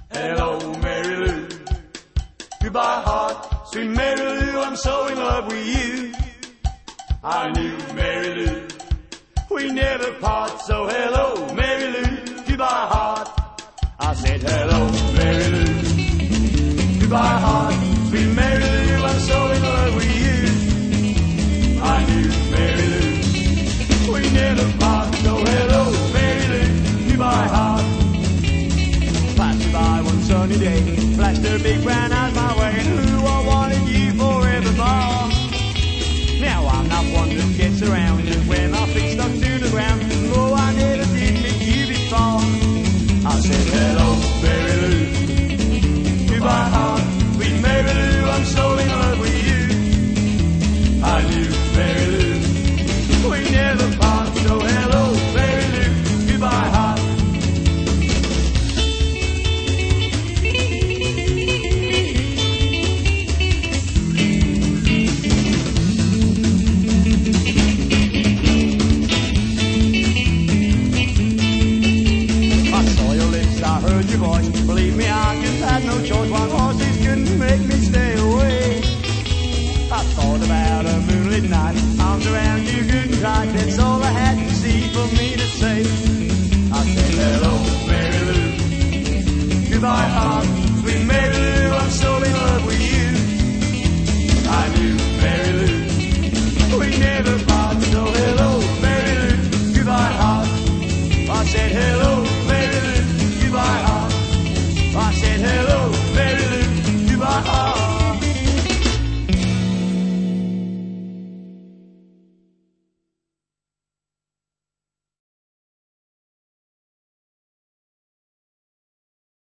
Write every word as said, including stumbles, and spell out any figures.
Hello, Mary Lou. Goodbye, heart. Sweet Mary Lou, I'm so in love with you. I knew Mary Lou. We never part, so hello, Mary Lou. Goodbye, heart. I said, hello, Mary Lou. Goodbye, heart. Sweet Mary Lou, I'm so in love with you. I knew Mary Lou. We never part, so hello, Mary Lou. Goodbye, heart. Passed by one sunny day, flashed her big brown eyes my way, and who I wanted you forevermore. Now I'm not one that gets around just when my feet stuck to the ground. Oh, I never did meet you before. I said, hello, Mary Lou. Goodbye, heart. Sweet Mary Lou, I'm so in love with you. I knew Mary Lou. We never part, so hello, Mary Lou. Goodbye, heart. I saw your lips, I heard your voice. Believe me, I just had no choice.